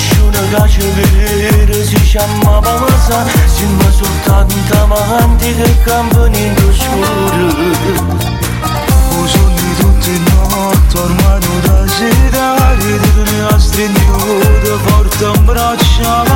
nessuno che ci vede, si chiama Pamasa, siamo soltanto amanti che campano in scuro. O sogni tutte notti, ormai non da sera, ridere a stringere, forte un braccio.